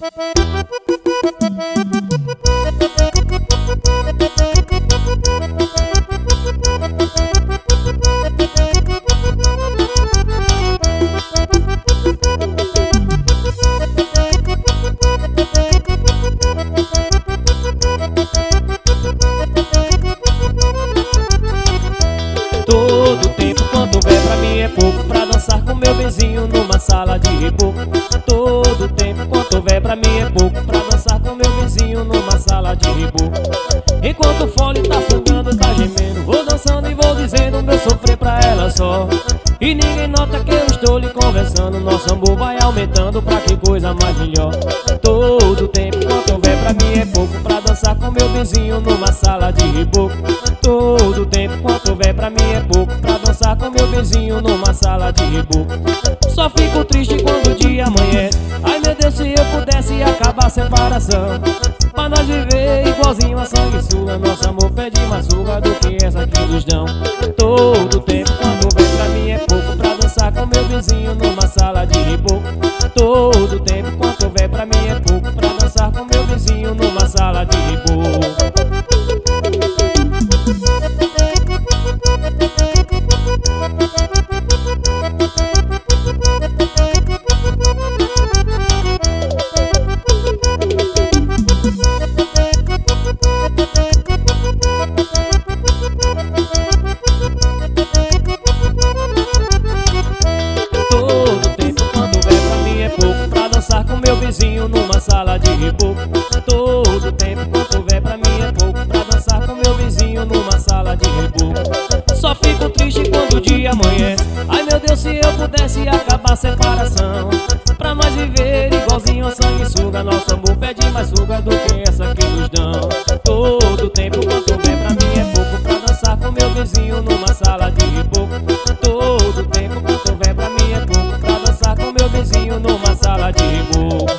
Todo tempo quanto houver pra mim é pouco pra dançar com meu benzinho numa sala de reboco. Todo tempo quanto houver pra mim é pouco pra dançar com meu benzinho numa sala de reboco. Enquanto o fole tá fungando, tá gemendo, vou dançando e vou dizendo meu sofrer pra ela só. E ninguém nota que eu estou lhe conversando, nosso amor vai aumentando pra que coisa mais melhor. Todo tempo quanto houver pra mim é pouco pra dançar com meu benzinho numa sala de reboco. Todo tempo quanto houver pra mim é pouco pra dançar com meu benzinho numa sala de reboco. Só fico triste quando o dia amanhece, ai meu Deus, se eu pudesse acabar a separação, pra nós viver igualzinho a sanguessuga. Nosso amor pede mais surra do que essa que nos dão. Todo tempo quando houver pra mim é pouco pra dançar com meu benzinho numa sala de reboco. Todo tempo quanto houver pra mim é pouco pra dançar com meu benzinho numa sala de reboco. Meu vizinho numa sala de reboco. Todo tempo quanto houver pra mim é pouco pra dançar com meu vizinho numa sala de reboco. Só fico triste quando o dia amanhece, ai meu Deus, se eu pudesse acabar a separação, pra nós viver igualzinho a sanguessuga. Nosso amor pede mais suga do que essa que nos dão. Todo tempo quanto houver pra mim é pouco pra dançar com meu vizinho numa sala de reboco. Todo tempo quanto houver pra mim é pouco pra dançar com meu vizinho numa sala de reboco.